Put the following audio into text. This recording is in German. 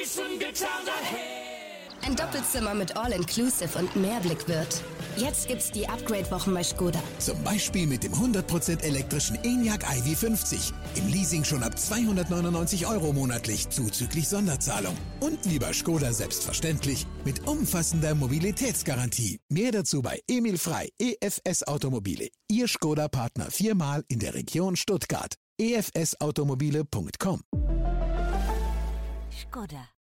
Ein Doppelzimmer mit All-Inclusive und Mehrblick wird. Jetzt gibt's die Upgrade-Wochen bei Skoda. Zum Beispiel mit dem 100% elektrischen Enyaq iV50. Im Leasing schon ab 299 € monatlich, zuzüglich Sonderzahlung. Und wie bei Skoda selbstverständlich mit umfassender Mobilitätsgarantie. Mehr dazu bei Emil Frey, EFS Automobile. Ihr Skoda-Partner 4-mal in der Region Stuttgart. efsautomobile.com. Skoda.